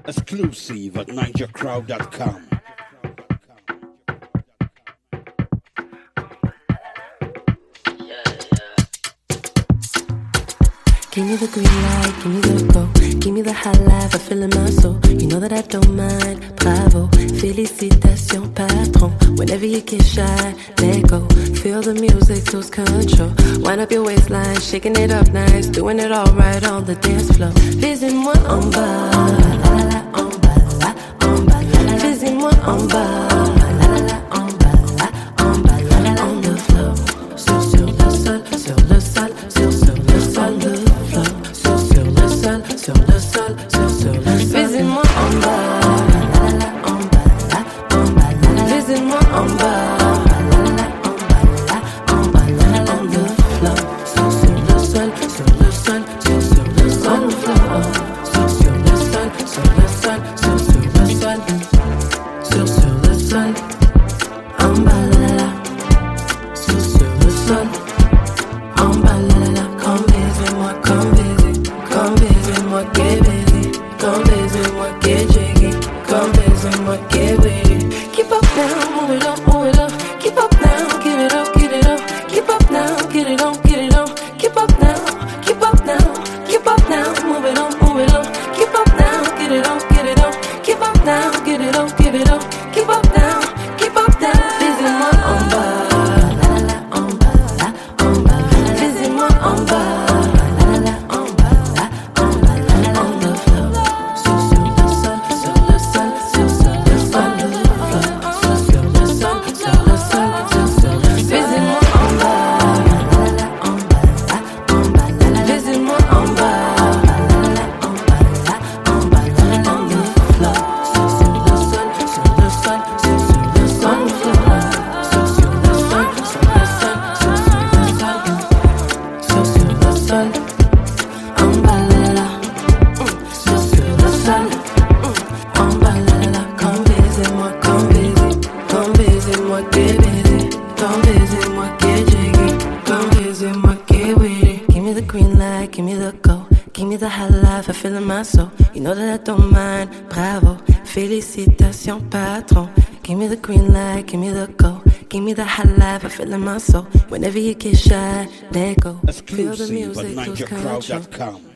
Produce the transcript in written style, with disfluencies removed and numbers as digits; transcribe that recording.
Exclusive at NigerCrowd.com. Give me the green light, give me the go. Give me the high life, I feel in my soul. You know that I don't mind, bravo. Félicitations, patron. Whenever you get shy, let go. Feel the music, lose control. Wind up your waistline, shaking it up nice. Doing it all right on the dance floor. Visez-moi en bas, la la la, en bas, la, en bas, la la. Visez-moi en bas, la la la, en bas, la, en bas, la la, on the floor. Sur le sol, sur le sol, sur le sol. Sur le sol, sur le sol. Visez-moi en bas, la la la, en bas, la, en bas, la la. Visez-moi en bas, la la la, en bas, la, en bas, la la, on the floor. Sur le sol, sur le sol, sur le sol, sur le sol, sur le sol, sur le sol, sur le sol, en bas, la la la, sur le sol, en bas, la la la. Come baisez-moi, come baiser, come baisez-moi, get busy, come baisez-moi, get jiggy, come baisez-moi, get witty. Keep up now, move it up, move it up. Keep up now, get it up, get it up. Keep up now, get it on, get it on. Keep up now, keep up now, keep up now, move it on, move it on. Keep up now, get it on, get it on. Keep up now, get it on, give it on. Keep up now, keep up now. Visez-moi en bas, la la la, en bas, la, en bas. Visez-moi en bas. You know that I don't mind, bravo. Félicitations, patron. Give me the green light, give me the go. Give me the high life, I feel in my soul. Whenever you get shy, let go. Feel the music, lose control. Exclusive at NigerCrowd.com.